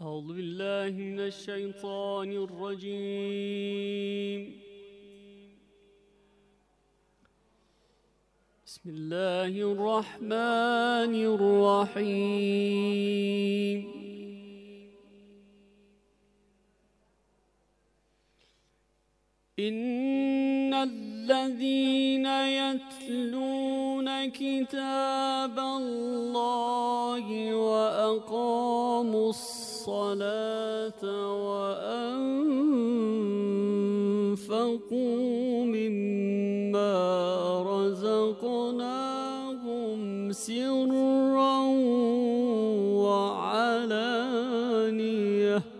أعوذ بالله من الشيطان الرجيم. بسم الله الرحمن الرحيم. إن الذين يتلون كتاب الله وأقاموا الصلاة وأنفقوا مما رزقناهم سرا وعلانية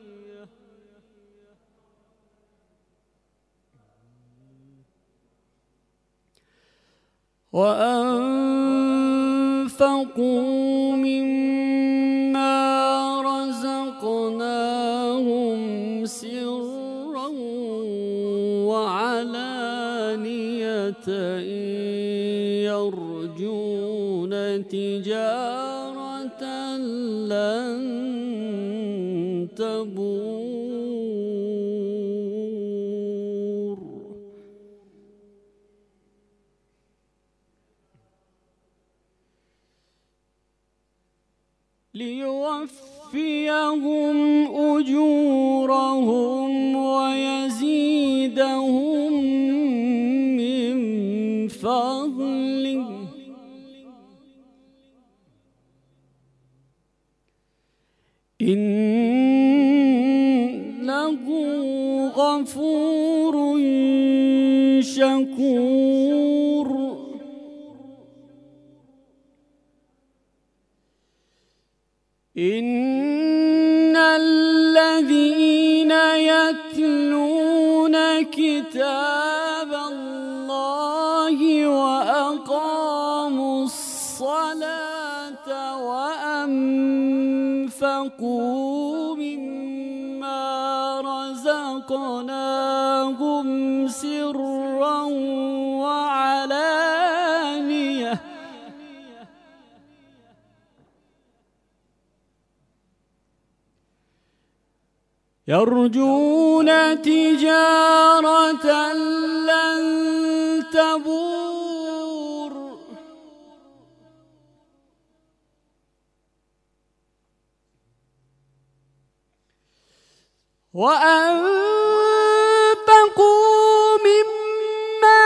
يرجون تجارة لن تبور ليوفيهم أجورهم ويزيدهم من فضله إنه غفور شكور. إن الذين يتلون كتاب الله وأقاموا الصلاة وأنفقوا مما رزقناهم سرا وعلانية يرجون تجارة لن تبور وأنفقوا مما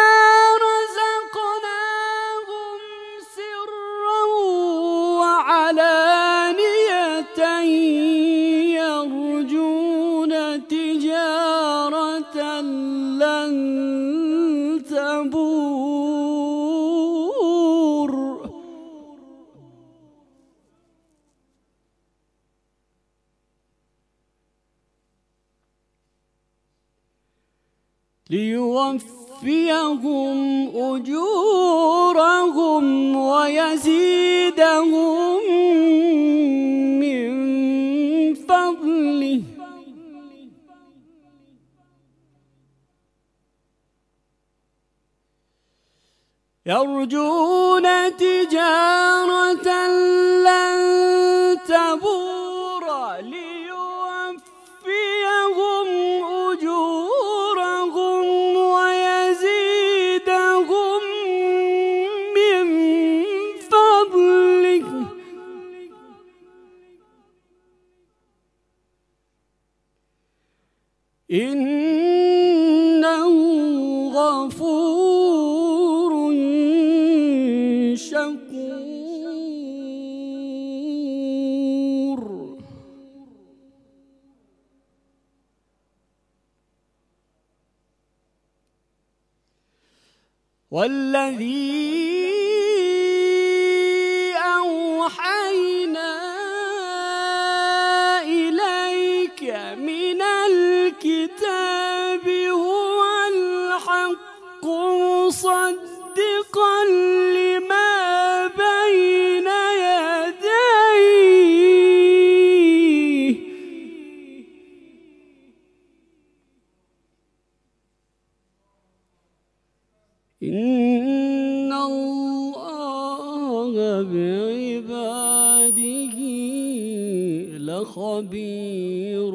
رزقناهم سرا وعلانية يرجون تجارة لن تبور ليوفيهم أجورهم ويزيدهم من فضله يرجون تجارة لن تبور ليوفيهم أجورهم ويزيدهم من فضله إنه غفور شكور. والذي أوحينا إليك من الكتاب هو الحق مصدقا لما بين يديه إن الله خبير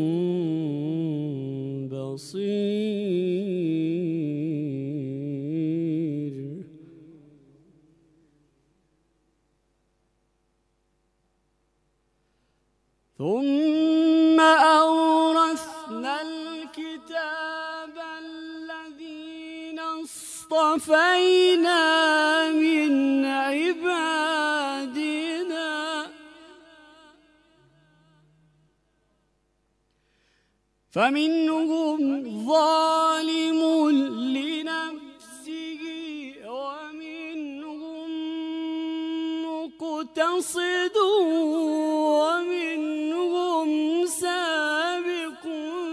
بصير. ثم أورثنا الكتاب الذين اصطفينا من عبادنا فمنهم ظالم لنفسه ومنهم مقتصد ومنهم سابق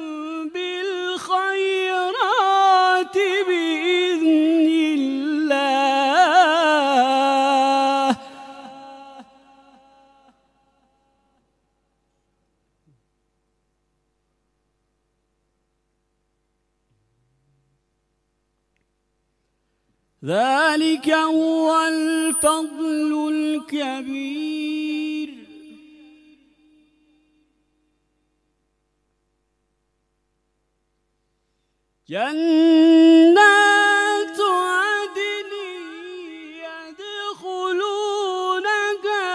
بالخيرات بإذن الله. ذلك هو الفضل الكبير. جنات عدن يدخلونها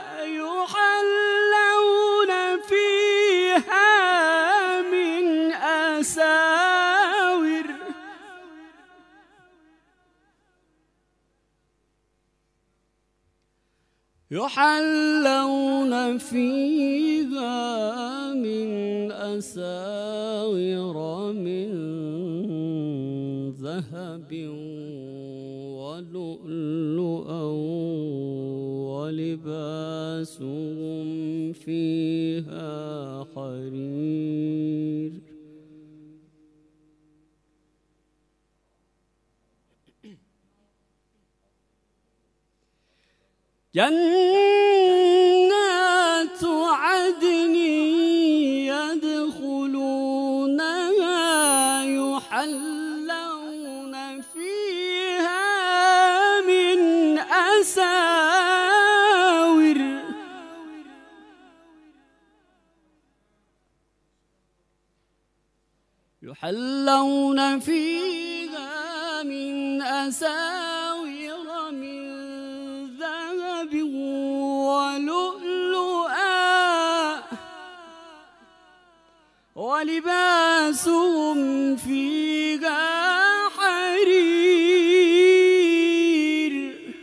يحلون فيها من أساور من ذهب ولؤلؤا ولباسهم فيها حرير. جنات عدن يدخلونها يحلون فيها من أساور من ذهب ولؤلؤا ولباسهم فيها حرير.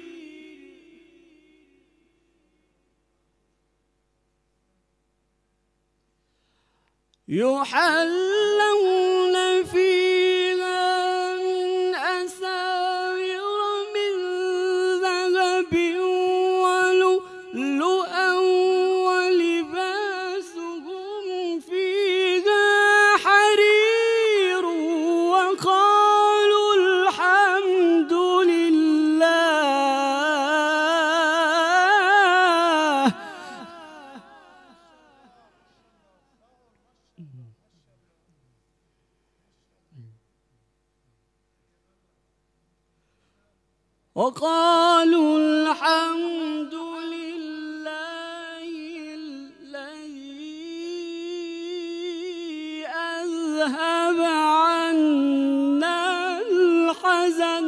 يحلون فيها من أساور من ذهب ولؤلؤا ولباسهم فيها حرير. وقالوا الحمد لله وقالوا الحمد لله الذي أذهب عنا الحزن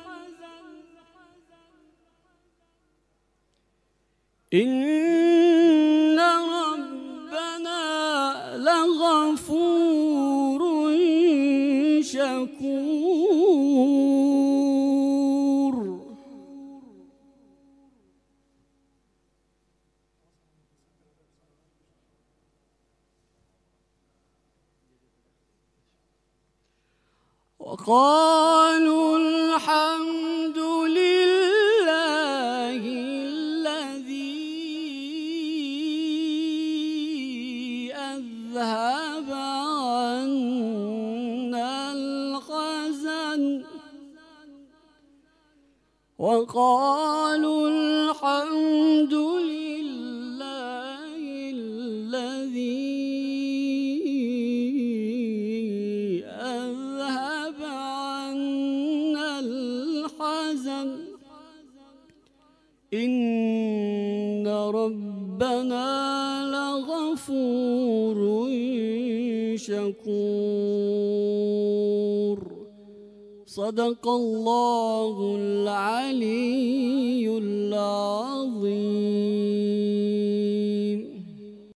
إن ربنا لغفور شكور. وقالوا الحمد لله الذي أذهب عنا الحزن وقالوا الحمد لله الذي أذهب عنا الحزن إن ربنا لغفور شكور. صدق الله العلي العظيم.